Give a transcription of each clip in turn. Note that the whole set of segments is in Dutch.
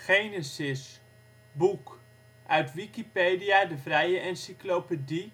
Genesis, boek, uit Wikipedia, de vrije encyclopedie.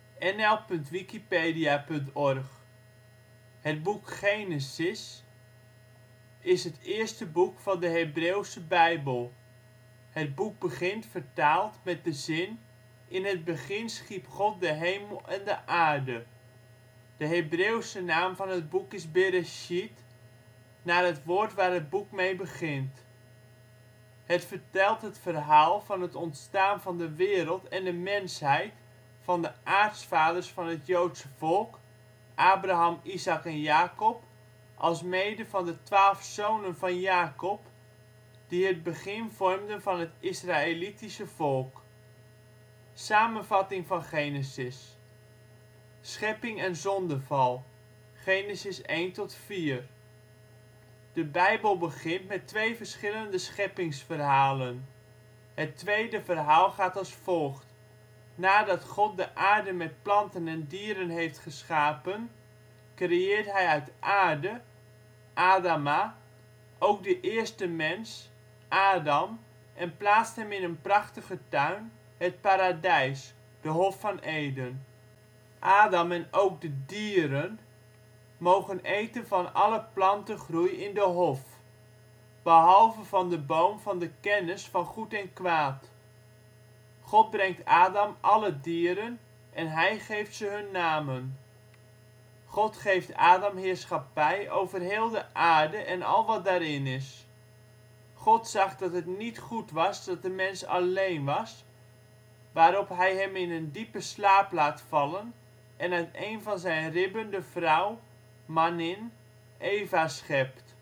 nl.wikipedia.org. Het boek Genesis is het eerste boek van de Hebreeuwse Bijbel. Het boek begint vertaald met de zin: in het begin schiep God de hemel en de aarde. De Hebreeuwse naam van het boek is Bereshit, naar het woord waar het boek mee begint. Het vertelt het verhaal van het ontstaan van de wereld en de mensheid van de aartsvaders van het Joodse volk, Abraham, Isaac en Jacob, alsmede van de 12 zonen van Jacob, die het begin vormden van het Israëlitische volk. Samenvatting van Genesis. Schepping en zondeval. Genesis 1-4. De Bijbel begint met twee verschillende scheppingsverhalen. Het tweede verhaal gaat als volgt: nadat God de aarde met planten en dieren heeft geschapen, creëert hij uit aarde, Adama, ook de eerste mens, Adam, en plaatst hem in een prachtige tuin, het paradijs, de Hof van Eden. Adam en ook de dieren mogen eten van alle plantengroei in de hof, behalve van de boom van de kennis van goed en kwaad. God brengt Adam alle dieren en hij geeft ze hun namen. God geeft Adam heerschappij over heel de aarde en al wat daarin is. God zag dat het niet goed was dat de mens alleen was, waarop hij hem in een diepe slaap laat vallen en uit een van zijn ribben de vrouw, mannin, Eva schept.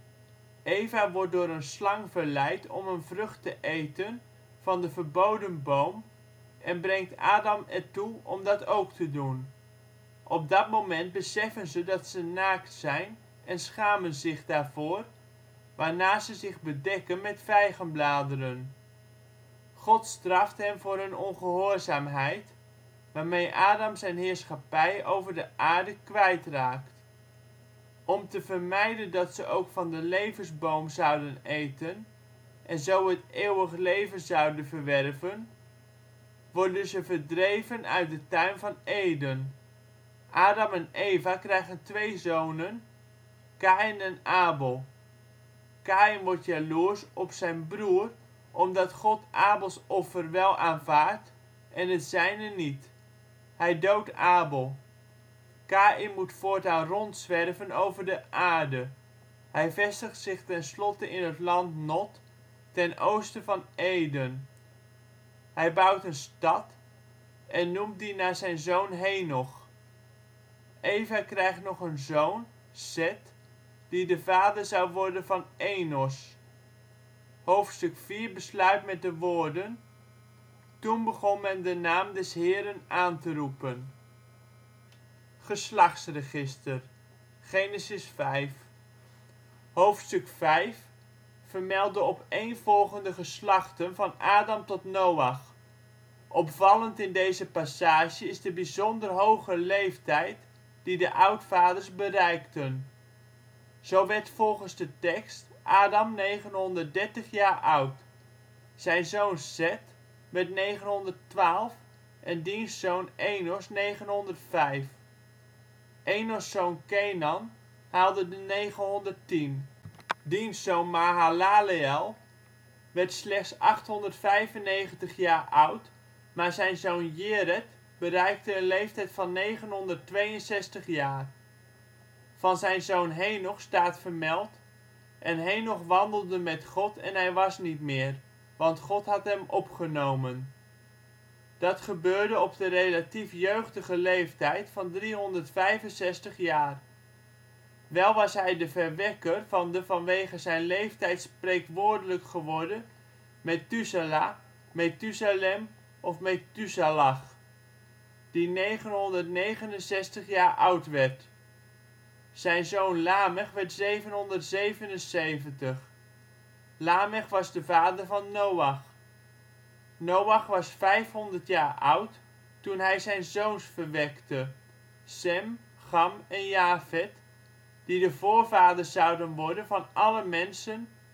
Eva wordt door een slang verleid om een vrucht te eten van de verboden boom en brengt Adam ertoe om dat ook te doen. Op dat moment beseffen ze dat ze naakt zijn en schamen zich daarvoor, waarna ze zich bedekken met vijgenbladeren. God straft hen voor hun ongehoorzaamheid, waarmee Adam zijn heerschappij over de aarde kwijtraakt. Om te vermijden dat ze ook van de levensboom zouden eten en zo het eeuwig leven zouden verwerven, worden ze verdreven uit de tuin van Eden. Adam en Eva krijgen twee zonen, Kaïn en Abel. Kaïn wordt jaloers op zijn broer omdat God Abels offer wel aanvaardt en het zijne niet. Hij doodt Abel. Kaïn moet voortaan rondzwerven over de aarde. Hij vestigt zich tenslotte in het land Nod, ten oosten van Eden. Hij bouwt een stad en noemt die naar zijn zoon Henoch. Eva krijgt nog een zoon, Set, die de vader zou worden van Enos. Hoofdstuk 4 besluit met de woorden: toen begon men de naam des Heeren aan te roepen. Geslachtsregister. Genesis 5. Hoofdstuk 5 vermeldt de opeenvolgende geslachten van Adam tot Noach. Opvallend in deze passage is de bijzonder hoge leeftijd die de oudvaders bereikten. Zo werd volgens de tekst Adam 930 jaar oud. Zijn zoon Set werd 912 en diens zoon Enos 905. Enos' zoon Kenan haalde de 910. Diens zoon Mahalaleel werd slechts 895 jaar oud, maar zijn zoon Jered bereikte een leeftijd van 962 jaar. Van zijn zoon Henoch staat vermeld: en Henoch wandelde met God en hij was niet meer, want God had hem opgenomen. Dat gebeurde op de relatief jeugdige leeftijd van 365 jaar. Wel was hij de verwekker van de vanwege zijn leeftijd spreekwoordelijk geworden Methusela, Methusalem of Methusalach, die 969 jaar oud werd. Zijn zoon Lamech werd 777. Lamech was de vader van Noach. Noach was 500 jaar oud toen hij zijn zoons verwekte, Sem, Cham en Jafet, die de voorvaders zouden worden van alle mensen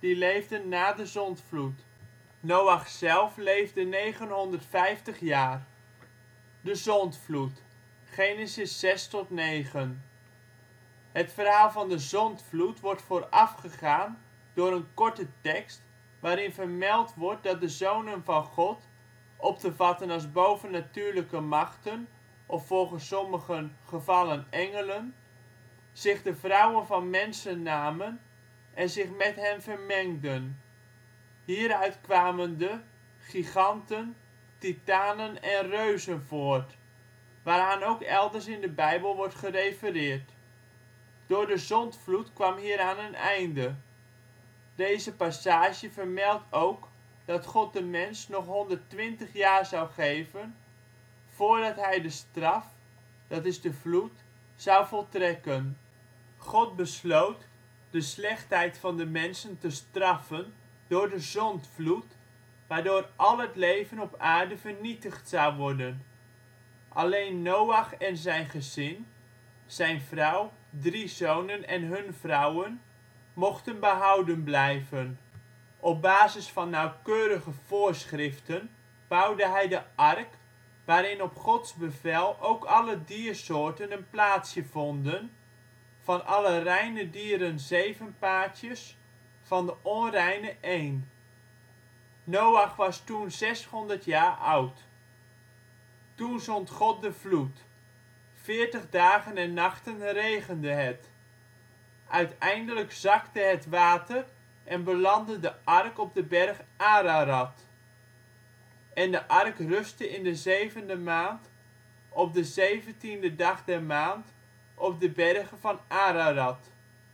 die leefden na de zondvloed. Noach zelf leefde 950 jaar. De zondvloed. Genesis 6-9. Het verhaal van de zondvloed wordt voorafgegaan door een korte tekst waarin vermeld wordt dat de zonen van God, op te vatten als bovennatuurlijke machten of volgens sommigen gevallen engelen, zich de vrouwen van mensen namen en zich met hen vermengden. Hieruit kwamen de giganten, titanen en reuzen voort, waaraan ook elders in de Bijbel wordt gerefereerd. Door de zondvloed kwam hieraan een einde. Deze passage vermeldt ook dat God de mens nog 120 jaar zou geven voordat hij de straf, dat is de vloed, zou voltrekken. God besloot de slechtheid van de mensen te straffen door de zondvloed, waardoor al het leven op aarde vernietigd zou worden. Alleen Noach en zijn gezin, zijn vrouw, 3 zonen en hun vrouwen, mochten behouden blijven. Op basis van nauwkeurige voorschriften bouwde hij de ark, waarin op Gods bevel ook alle diersoorten een plaatsje vonden, van alle reine dieren 7 paartjes, van de onreine 1. Noach was toen 600 jaar oud. Toen zond God de vloed. 40 dagen en nachten regende het. Uiteindelijk zakte het water en belandde de ark op de berg Ararat. En de ark rustte in de 7e maand, op de 17e dag der maand, op de bergen van Ararat.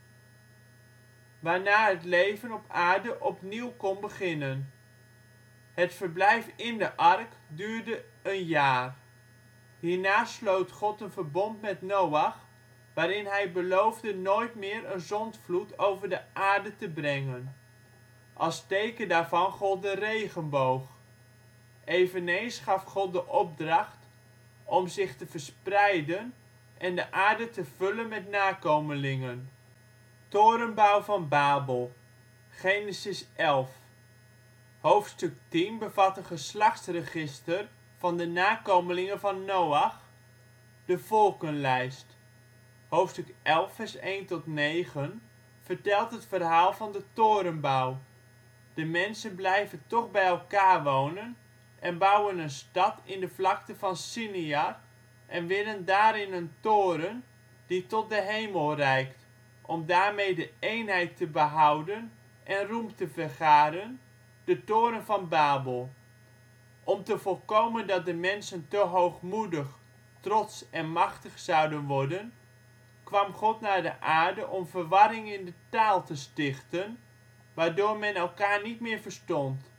Waarna het leven op aarde opnieuw kon beginnen. Het verblijf in de ark duurde een jaar. Hierna sloot God een verbond met Noach, waarin hij beloofde nooit meer een zondvloed over de aarde te brengen. Als teken daarvan gold de regenboog. Eveneens gaf God de opdracht om zich te verspreiden en de aarde te vullen met nakomelingen. Torenbouw van Babel. Genesis 11. Hoofdstuk 10 bevat een geslachtsregister van de nakomelingen van Noach, de volkenlijst. Hoofdstuk 11 vers 1-9 vertelt het verhaal van de torenbouw. De mensen blijven toch bij elkaar wonen en bouwen een stad in de vlakte van Sinear en willen daarin een toren die tot de hemel reikt, om daarmee de eenheid te behouden en roem te vergaren, de toren van Babel. Om te voorkomen dat de mensen te hoogmoedig, trots en machtig zouden worden, kwam God naar de aarde om verwarring in de taal te stichten, waardoor men elkaar niet meer verstond.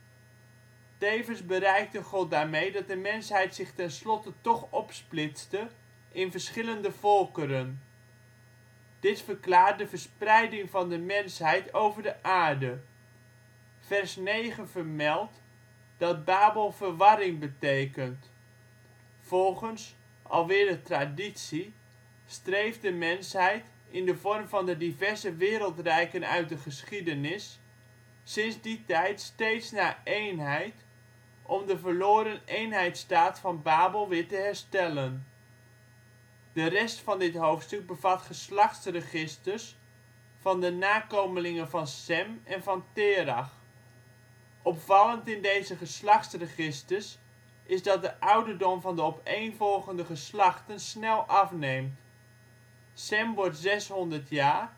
Tevens bereikte God daarmee dat de mensheid zich tenslotte toch opsplitste in verschillende volkeren. Dit verklaart de verspreiding van de mensheid over de aarde. Vers 9 vermeldt dat Babel verwarring betekent. Volgens, alweer de traditie, streeft de mensheid, in de vorm van de diverse wereldrijken uit de geschiedenis, sinds die tijd steeds naar eenheid, om de verloren eenheidsstaat van Babel weer te herstellen. De rest van dit hoofdstuk bevat geslachtsregisters van de nakomelingen van Sem en van Terach. Opvallend in deze geslachtsregisters is dat de ouderdom van de opeenvolgende geslachten snel afneemt. Sem wordt 600 jaar,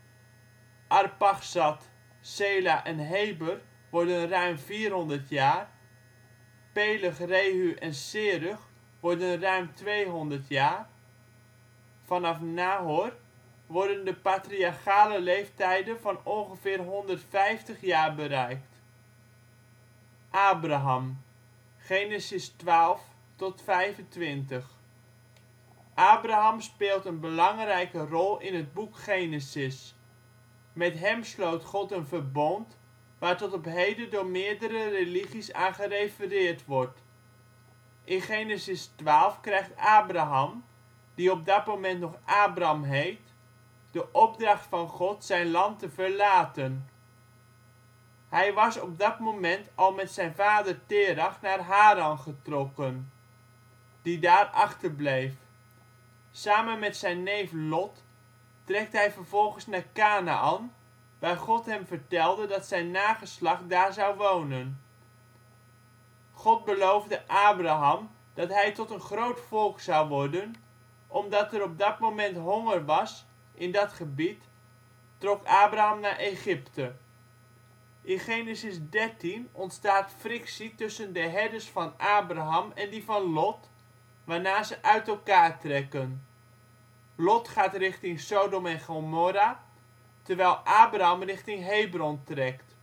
Arpachsad, Sela en Heber worden ruim 400 jaar, Peleg, Rehu en Serug worden ruim 200 jaar. Vanaf Nahor worden de patriarchale leeftijden van ongeveer 150 jaar bereikt. Abraham. Genesis 12-25. Abraham speelt een belangrijke rol in het boek Genesis. Met hem sloot God een verbond waar tot op heden door meerdere religies aan gerefereerd wordt. In Genesis 12 krijgt Abraham, die op dat moment nog Abram heet, de opdracht van God zijn land te verlaten. Hij was op dat moment al met zijn vader Terach naar Haran getrokken, die daar achterbleef. Samen met zijn neef Lot trekt hij vervolgens naar Kanaän, waar God hem vertelde dat zijn nageslacht daar zou wonen. God beloofde Abraham dat hij tot een groot volk zou worden. Omdat er op dat moment honger was in dat gebied, trok Abraham naar Egypte. In Genesis 13 ontstaat frictie tussen de herders van Abraham en die van Lot, waarna ze uit elkaar trekken. Lot gaat richting Sodom en Gomorra, terwijl Abraham richting Hebron trekt.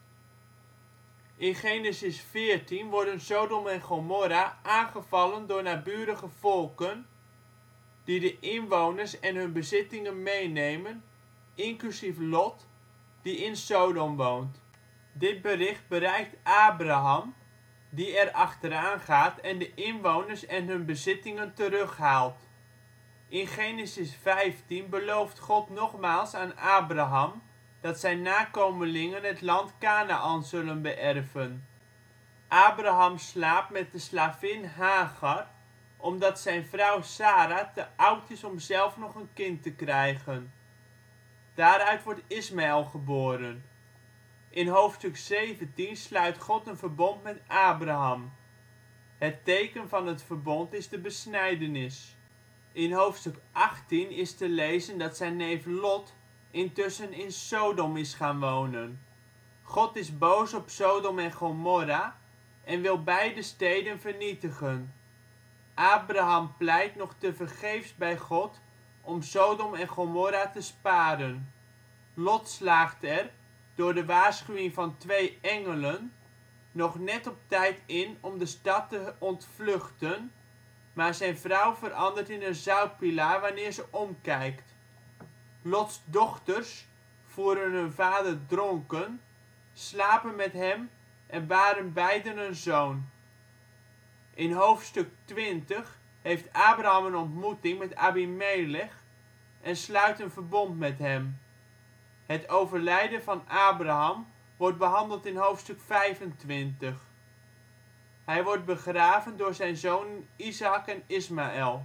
In Genesis 14 worden Sodom en Gomorra aangevallen door naburige volken die de inwoners en hun bezittingen meenemen, inclusief Lot, die in Sodom woont. Dit bericht bereikt Abraham, die er achteraan gaat en de inwoners en hun bezittingen terughaalt. In Genesis 15 belooft God nogmaals aan Abraham dat zijn nakomelingen het land Kanaän zullen beërven. Abraham slaapt met de slavin Hagar, omdat zijn vrouw Sara te oud is om zelf nog een kind te krijgen. Daaruit wordt Ismaël geboren. In hoofdstuk 17 sluit God een verbond met Abraham. Het teken van het verbond is de besnijdenis. In hoofdstuk 18 is te lezen dat zijn neef Lot intussen in Sodom is gaan wonen. God is boos op Sodom en Gomorra en wil beide steden vernietigen. Abraham pleit nog tevergeefs bij God om Sodom en Gomorra te sparen. Lot slaagt er, door de waarschuwing van 2 engelen, nog net op tijd in om de stad te ontvluchten, maar zijn vrouw verandert in een zoutpilaar wanneer ze omkijkt. Lots dochters voeren hun vader dronken, slapen met hem en baren beiden een zoon. In hoofdstuk 20 heeft Abraham een ontmoeting met Abimelech en sluit een verbond met hem. Het overlijden van Abraham wordt behandeld in hoofdstuk 25. Hij wordt begraven door zijn zonen Izaäk en Ismaël.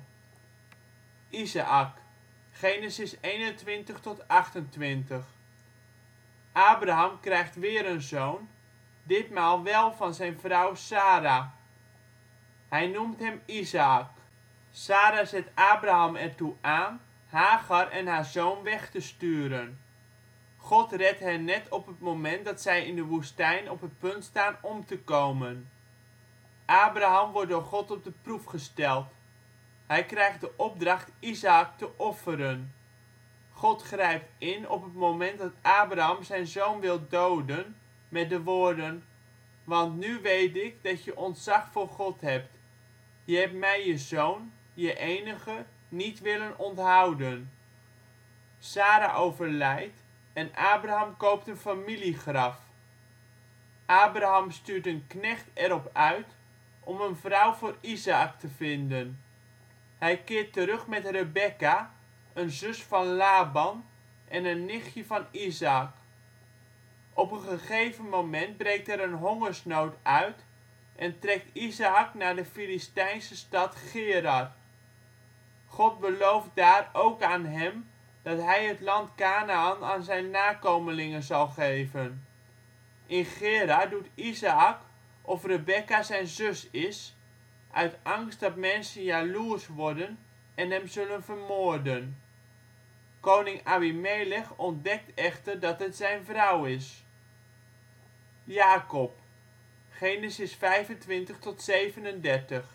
Izaäk, Genesis 21 tot 28. Abraham krijgt weer een zoon, ditmaal wel van zijn vrouw Sara. Hij noemt hem Izaäk. Sara zet Abraham ertoe aan Hagar en haar zoon weg te sturen. God redt hen net op het moment dat zij in de woestijn op het punt staan om te komen. Abraham wordt door God op de proef gesteld. Hij krijgt de opdracht Izaäk te offeren. God grijpt in op het moment dat Abraham zijn zoon wil doden met de woorden: want nu weet ik dat je ontzag voor God hebt. Je hebt mij je zoon, je enige, niet willen onthouden. Sara overlijdt en Abraham koopt een familiegraf. Abraham stuurt een knecht erop uit om een vrouw voor Izaäk te vinden. Hij keert terug met Rebekka, een zus van Laban en een nichtje van Izaäk. Op een gegeven moment breekt er een hongersnood uit en trekt Izaäk naar de Filistijnse stad Gerar. God belooft daar ook aan hem dat hij het land Kanaän aan zijn nakomelingen zal geven. In Gerar doet Izaäk of Rebekka zijn zus is, uit angst dat mensen jaloers worden en hem zullen vermoorden. Koning Abimelech ontdekt echter dat het zijn vrouw is. Jakob, Genesis 25 tot 37.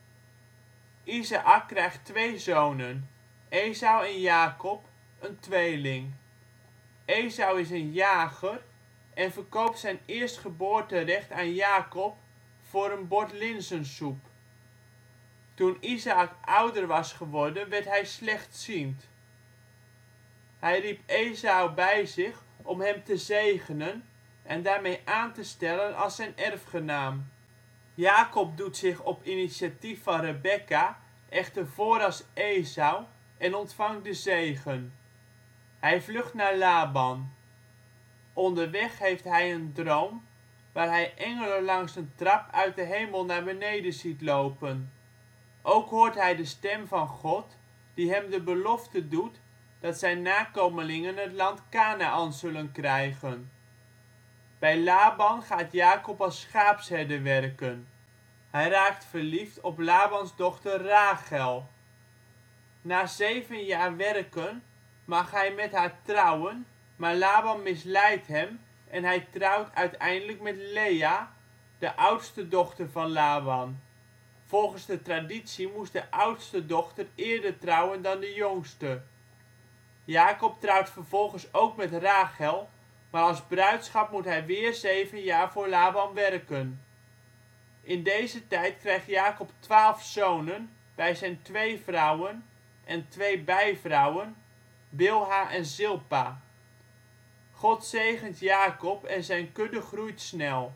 Izaäk krijgt 2 zonen, Esau en Jakob, een tweeling. Esau is een jager en verkoopt zijn eerstgeboorterecht aan Jakob voor een bord linzensoep. Toen Izaäk ouder was geworden, werd hij slechtziend. Hij riep Esau bij zich om hem te zegenen en daarmee aan te stellen als zijn erfgenaam. Jakob doet zich op initiatief van Rebekka echter voor als Esau en ontvangt de zegen. Hij vlucht naar Laban. Onderweg heeft hij een droom waar hij engelen langs een trap uit de hemel naar beneden ziet lopen. Ook hoort hij de stem van God die hem de belofte doet dat zijn nakomelingen het land Kanaän zullen krijgen. Bij Laban gaat Jakob als schaapsherder werken. Hij raakt verliefd op Labans dochter Rachel. Na 7 jaar werken mag hij met haar trouwen, maar Laban misleidt hem en hij trouwt uiteindelijk met Lea, de oudste dochter van Laban. Volgens de traditie moest de oudste dochter eerder trouwen dan de jongste. Jakob trouwt vervolgens ook met Rachel, maar als bruidschat moet hij weer 7 jaar voor Laban werken. In deze tijd krijgt Jakob 12 zonen bij zijn 2 vrouwen en 2 bijvrouwen, Bilha en Zilpa. God zegent Jakob en zijn kudde groeit snel.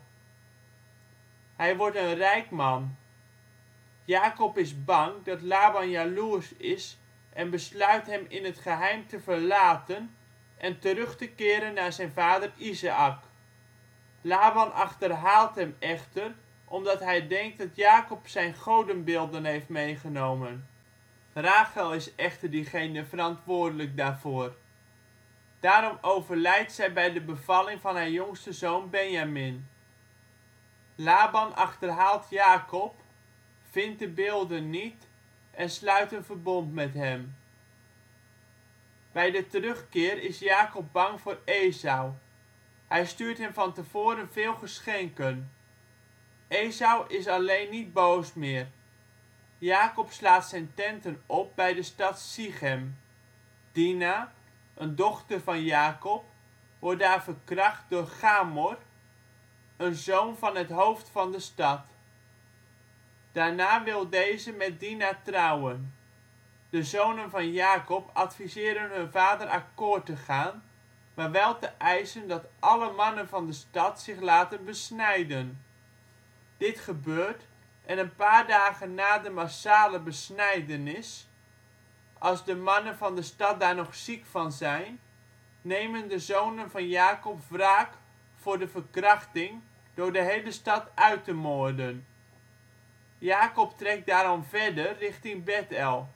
Hij wordt een rijk man. Jakob is bang dat Laban jaloers is en besluit hem in het geheim te verlaten en terug te keren naar zijn vader Izaäk. Laban achterhaalt hem echter omdat hij denkt dat Jakob zijn godenbeelden heeft meegenomen. Rachel is echter diegene verantwoordelijk daarvoor. Daarom overlijdt zij bij de bevalling van haar jongste zoon Benjamin. Laban achterhaalt Jakob, vindt de beelden niet en sluit een verbond met hem. Bij de terugkeer is Jakob bang voor Esau. Hij stuurt hem van tevoren veel geschenken. Esau is alleen niet boos meer. Jakob slaat zijn tenten op bij de stad Sichem. Dina, een dochter van Jakob, wordt daar verkracht door Chamor, een zoon van het hoofd van de stad. Daarna wil deze met Dina trouwen. De zonen van Jakob adviseren hun vader akkoord te gaan, maar wel te eisen dat alle mannen van de stad zich laten besnijden. Dit gebeurt en een paar dagen na de massale besnijdenis, als de mannen van de stad daar nog ziek van zijn, nemen de zonen van Jakob wraak voor de verkrachting door de hele stad uit te moorden. Jakob trekt daarom verder richting Bethel.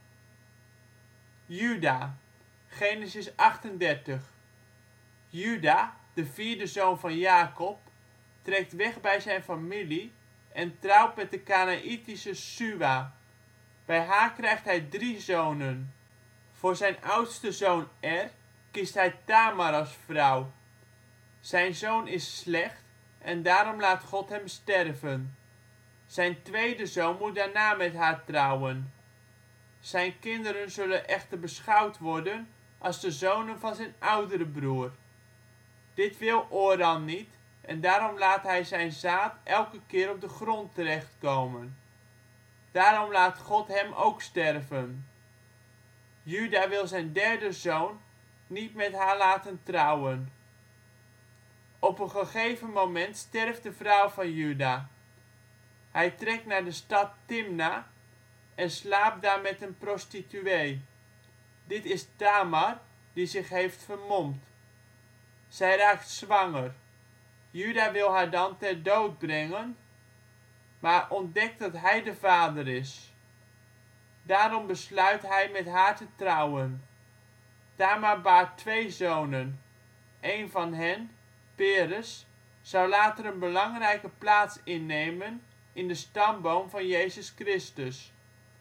Juda, Genesis 38. Juda, de 4e zoon van Jakob, trekt weg bij zijn familie en trouwt met de Kanaïtische Sua. Bij haar krijgt hij 3 zonen. Voor zijn oudste zoon kiest hij Tamar als vrouw. Zijn zoon is slecht en daarom laat God hem sterven. Zijn tweede zoon moet daarna met haar trouwen. Zijn kinderen zullen echter beschouwd worden als de zonen van zijn oudere broer. Dit wil Oran niet en daarom laat hij zijn zaad elke keer op de grond terechtkomen. Daarom laat God hem ook sterven. Juda wil zijn derde zoon niet met haar laten trouwen. Op een gegeven moment sterft de vrouw van Juda. Hij trekt naar de stad Timna en slaapt daar met een prostituee. Dit is Tamar, die zich heeft vermomd. Zij raakt zwanger. Juda wil haar dan ter dood brengen, maar ontdekt dat hij de vader is. Daarom besluit hij met haar te trouwen. Tamar baart 2 zonen. Een van hen, Peres, zou later een belangrijke plaats innemen in de stamboom van Jezus Christus.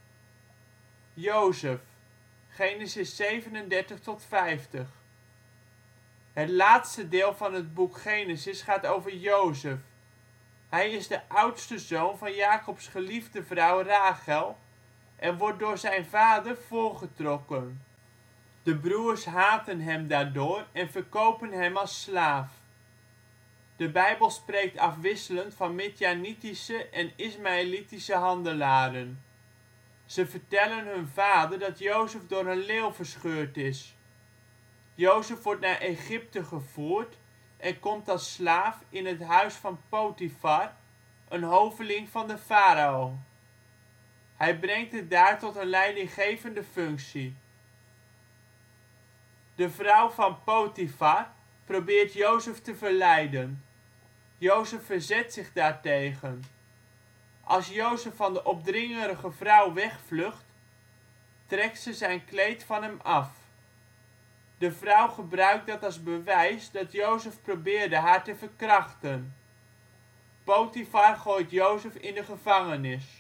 Jozef, Genesis 37 tot 50. Het laatste deel van het boek Genesis gaat over Jozef. Hij is de oudste zoon van Jakobs geliefde vrouw Rachel en wordt door zijn vader voorgetrokken. De broers haten hem daardoor en verkopen hem als slaaf. De Bijbel spreekt afwisselend van Midjanitische en Ismaëlitische handelaren. Ze vertellen hun vader dat Jozef door een leeuw verscheurd is. Jozef wordt naar Egypte gevoerd en komt als slaaf in het huis van Potifar, een hoveling van de farao. Hij brengt het daar tot een leidinggevende functie. De vrouw van Potifar, probeert Jozef te verleiden. Jozef verzet zich daartegen. Als Jozef van de opdringerige vrouw wegvlucht, trekt ze zijn kleed van hem af. De vrouw gebruikt dat als bewijs dat Jozef probeerde haar te verkrachten. Potifar gooit Jozef in de gevangenis.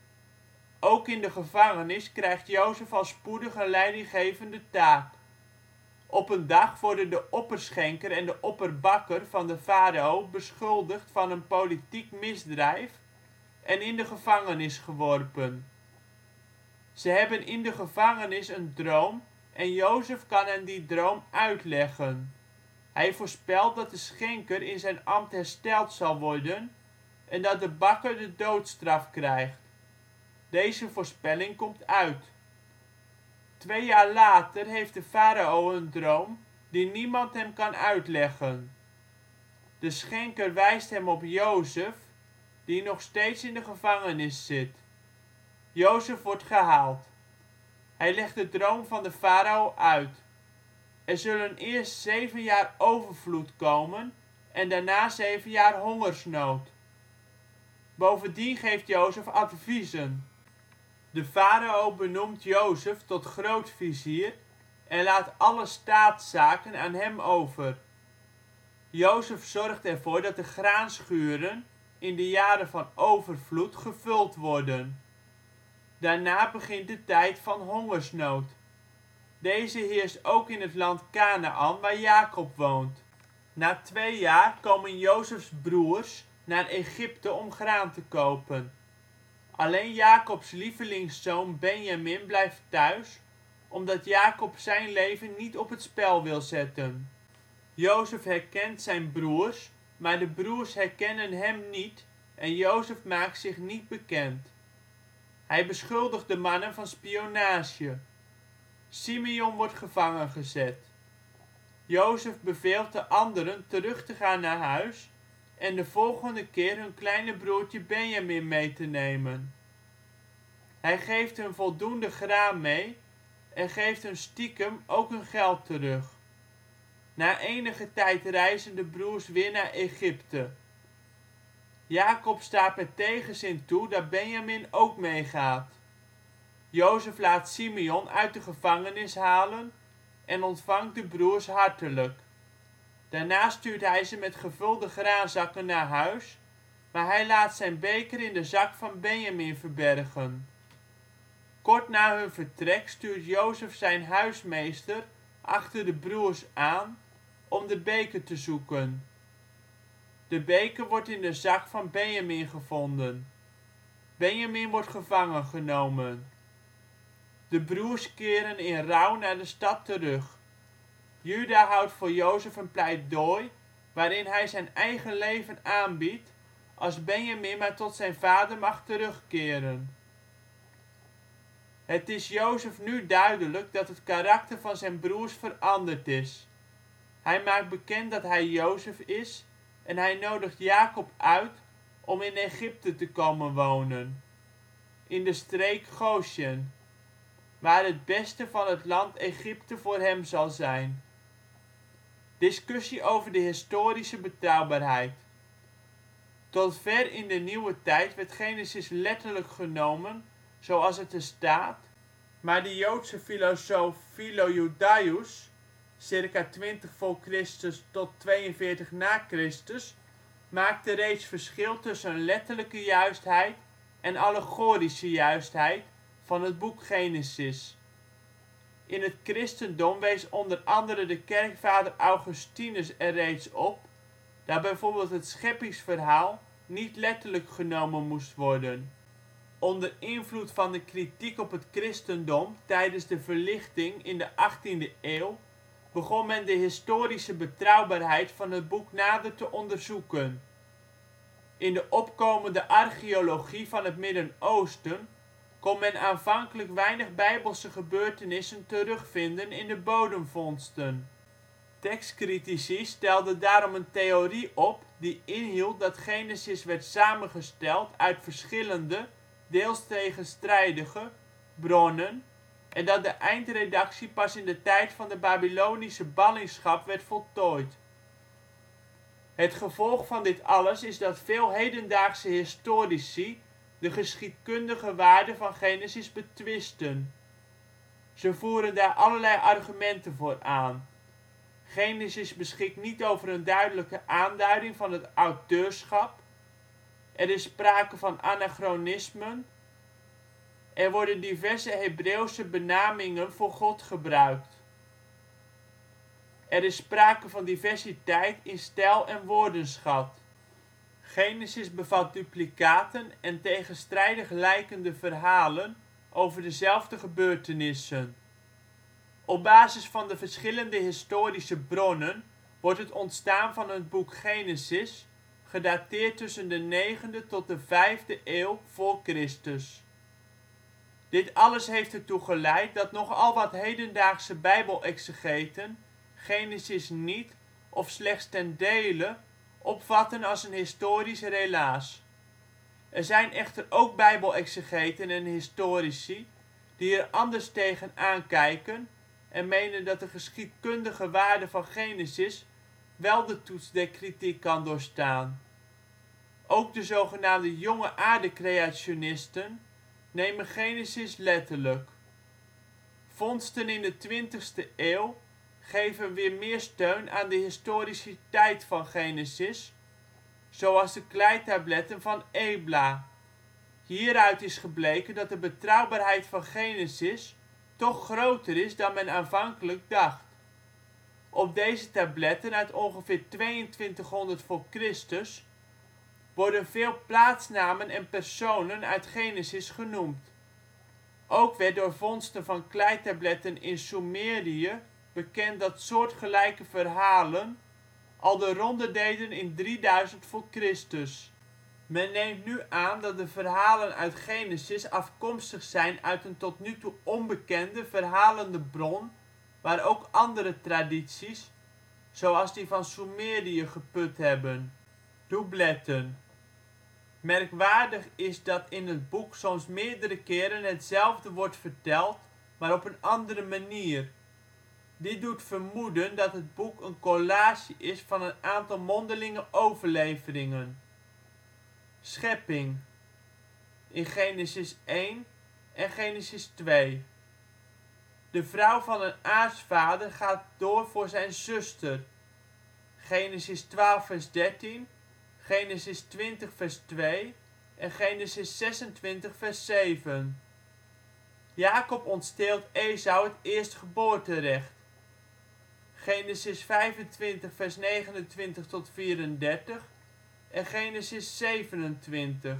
Ook in de gevangenis krijgt Jozef al spoedig een leidinggevende taak. Op een dag worden de opperschenker en de opperbakker van de farao beschuldigd van een politiek misdrijf en in de gevangenis geworpen. Ze hebben in de gevangenis een droom en Jozef kan hen die droom uitleggen. Hij voorspelt dat de schenker in zijn ambt hersteld zal worden en dat de bakker de doodstraf krijgt. Deze voorspelling komt uit. 2 jaar later heeft de farao een droom die niemand hem kan uitleggen. De schenker wijst hem op Jozef, die nog steeds in de gevangenis zit. Jozef wordt gehaald. Hij legt de droom van de farao uit. Er zullen eerst 7 jaar overvloed komen en daarna 7 jaar hongersnood. Bovendien geeft Jozef adviezen. De farao benoemt Jozef tot grootvizier en laat alle staatszaken aan hem over. Jozef zorgt ervoor dat de graanschuren in de jaren van overvloed gevuld worden. Daarna begint de tijd van hongersnood. Deze heerst ook in het land Kanaan waar Jacob woont. Na 2 jaar komen Jozefs broers naar Egypte om graan te kopen. Alleen Jakobs lievelingszoon Benjamin blijft thuis, omdat Jakob zijn leven niet op het spel wil zetten. Jozef herkent zijn broers, maar de broers herkennen hem niet en Jozef maakt zich niet bekend. Hij beschuldigt de mannen van spionage. Simeon wordt gevangen gezet. Jozef beveelt de anderen terug te gaan naar huis en de volgende keer hun kleine broertje Benjamin mee te nemen. Hij geeft hun voldoende graan mee en geeft hun stiekem ook hun geld terug. Na enige tijd reizen de broers weer naar Egypte. Jakob staat met tegenzin toe dat Benjamin ook meegaat. Jozef laat Simeon uit de gevangenis halen en ontvangt de broers hartelijk. Daarna stuurt hij ze met gevulde graanzakken naar huis, maar hij laat zijn beker in de zak van Benjamin verbergen. Kort na hun vertrek stuurt Jozef zijn huismeester achter de broers aan om de beker te zoeken. De beker wordt in de zak van Benjamin gevonden. Benjamin wordt gevangen genomen. De broers keren in rouw naar de stad terug. Juda houdt voor Jozef een pleidooi waarin hij zijn eigen leven aanbiedt als Benjamin maar tot zijn vader mag terugkeren. Het is Jozef nu duidelijk dat het karakter van zijn broers veranderd is. Hij maakt bekend dat hij Jozef is en hij nodigt Jakob uit om in Egypte te komen wonen, in de streek Goshen, waar het beste van het land Egypte voor hem zal zijn. Discussie over de historische betrouwbaarheid. Tot ver in de nieuwe tijd werd Genesis letterlijk genomen zoals het er staat, maar de Joodse filosoof Philo Judaeus (circa 20 voor Christus tot 42 na Christus) maakte reeds verschil tussen letterlijke juistheid en allegorische juistheid van het boek Genesis. In het christendom wees onder andere de kerkvader Augustinus er reeds op dat bijvoorbeeld het scheppingsverhaal niet letterlijk genomen moest worden. Onder invloed van de kritiek op het christendom tijdens de verlichting in de 18e eeuw begon men de historische betrouwbaarheid van het boek nader te onderzoeken. In de opkomende archeologie van het Midden-Oosten kon men aanvankelijk weinig bijbelse gebeurtenissen terugvinden in de bodemvondsten. Tekstcritici stelden daarom een theorie op die inhield dat Genesis werd samengesteld uit verschillende, deels tegenstrijdige, bronnen en dat de eindredactie pas in de tijd van de Babylonische ballingschap werd voltooid Het gevolg van dit alles is dat veel hedendaagse historici de geschiedkundige waarde van Genesis betwisten. Ze voeren daar allerlei argumenten voor aan. Genesis beschikt niet over een duidelijke aanduiding van het auteurschap. Er is sprake van anachronismen. Er worden diverse Hebreeuwse benamingen voor God gebruikt. Er is sprake van diversiteit in stijl en woordenschat. Genesis bevat duplicaten en tegenstrijdig lijkende verhalen over dezelfde gebeurtenissen. Op basis van de verschillende historische bronnen wordt het ontstaan van het boek Genesis gedateerd tussen de 9e tot de 5e eeuw voor Christus. Dit alles heeft ertoe geleid dat nogal wat hedendaagse bijbelexegeten Genesis niet, of slechts ten dele, opvatten als een historisch relaas. Er zijn echter ook bijbelexegeten en historici die er anders tegen aankijken en menen dat de geschiedkundige waarde van Genesis wel de toets der kritiek kan doorstaan. Ook de zogenaamde jonge aarde-creationisten nemen Genesis letterlijk. Vondsten in de 20e eeuw geven weer meer steun aan de historiciteit van Genesis, zoals de kleitabletten van Ebla. Hieruit is gebleken dat de betrouwbaarheid van Genesis toch groter is dan men aanvankelijk dacht. Op deze tabletten uit ongeveer 2200 voor Christus worden veel plaatsnamen en personen uit Genesis genoemd. Ook werd door vondsten van kleitabletten in Sumerië bekend dat soortgelijke verhalen al de ronde deden in 3000 voor Christus. Men neemt nu aan dat de verhalen uit Genesis afkomstig zijn uit een tot nu toe onbekende verhalende bron waar ook andere tradities, zoals die van Sumerië, geput hebben. Doubletten. Merkwaardig is dat in het boek soms meerdere keren hetzelfde wordt verteld, maar op een andere manier. Dit doet vermoeden dat het boek een collage is van een aantal mondelinge overleveringen. Schepping. In Genesis 1 en Genesis 2. De vrouw van een aartsvader gaat door voor zijn zuster. Genesis 12 vers 13, Genesis 20 vers 2 en Genesis 26 vers 7. Jacob ontsteelt Esau het eerstgeboorterecht. Genesis 25 vers 29 tot 34 en Genesis 27.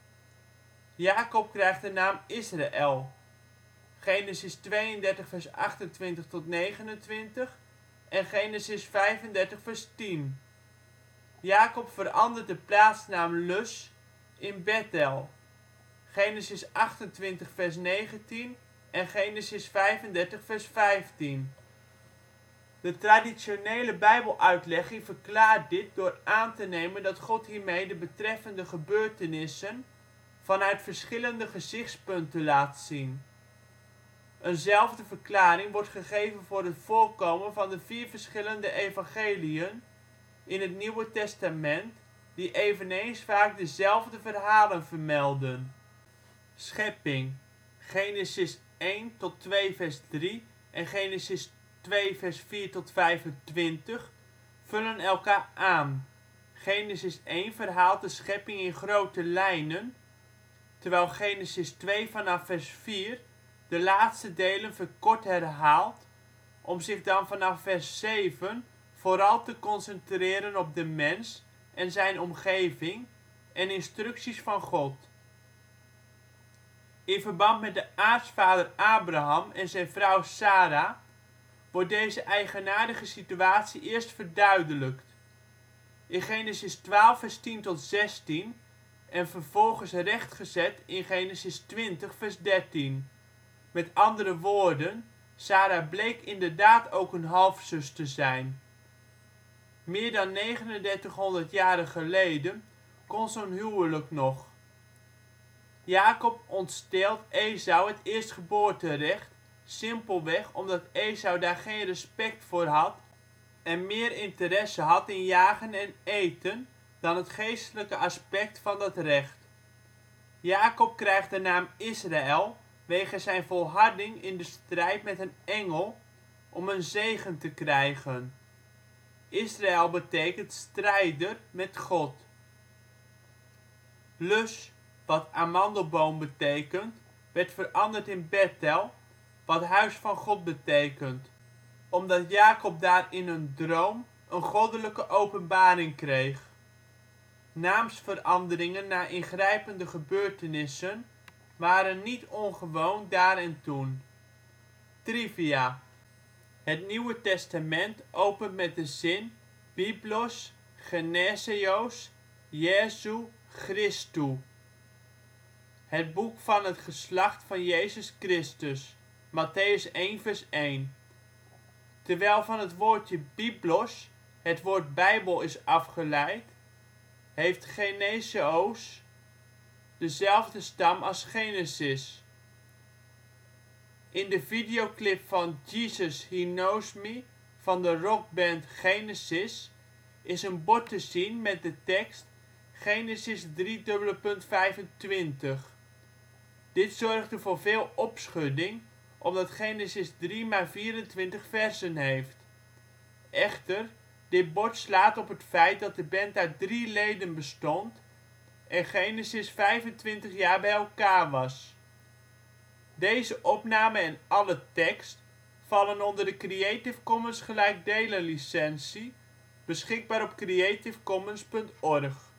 Jacob krijgt de naam Israël. Genesis 32 vers 28 tot 29 en Genesis 35 vers 10. Jacob verandert de plaatsnaam Lus in Bethel. Genesis 28 vers 19 en Genesis 35 vers 15. De traditionele bijbeluitlegging verklaart dit door aan te nemen dat God hiermee de betreffende gebeurtenissen vanuit verschillende gezichtspunten laat zien. Eenzelfde verklaring wordt gegeven voor het voorkomen van de 4 verschillende evangeliën in het Nieuwe Testament, die eveneens vaak dezelfde verhalen vermelden. Schepping. Genesis 1 tot 2 vers 3 en Genesis 2 vers 4 tot 25 vullen elkaar aan. Genesis 1 verhaalt de schepping in grote lijnen, terwijl Genesis 2 vanaf vers 4 de laatste delen verkort herhaalt om zich dan vanaf vers 7 vooral te concentreren op de mens en zijn omgeving en instructies van God. In verband met de aartsvader Abraham en zijn vrouw Sara wordt deze eigenaardige situatie eerst verduidelijkt. In Genesis 12 vers 10 tot 16 en vervolgens rechtgezet in Genesis 20 vers 13. Met andere woorden, Sara bleek inderdaad ook een halfzus te zijn. Meer dan 3900 jaren geleden kon zo 'n huwelijk nog. Jacob ontsteelt Esau het eerstgeboorterecht, simpelweg omdat Esau daar geen respect voor had en meer interesse had in jagen en eten dan het geestelijke aspect van dat recht. Jakob krijgt de naam Israël wegens zijn volharding in de strijd met een engel om een zegen te krijgen. Israël betekent strijder met God. Luz, wat amandelboom betekent, werd veranderd in Bethel, wat huis van God betekent, omdat Jakob daar in een droom een goddelijke openbaring kreeg. Naamsveranderingen na ingrijpende gebeurtenissen waren niet ongewoon daar en toen. Trivia: het Nieuwe Testament opent met de zin Biblos, Geneseos, Jesu, Christou, het boek van het geslacht van Jezus Christus. Mattheüs 1:1. Terwijl van het woordje biblos het woord bijbel is afgeleid, heeft geneseos dezelfde stam als Genesis. In de videoclip van Jesus He Knows Me van de rockband Genesis is een bord te zien met de tekst Genesis 3:25. Dit zorgde voor veel opschudding omdat Genesis 3 maar 24 versen heeft. Echter, dit bord slaat op het feit dat de band uit 3 leden bestond en Genesis 25 jaar bij elkaar was. Deze opname en alle tekst vallen onder de Creative Commons gelijkdelen licentie, beschikbaar op creativecommons.org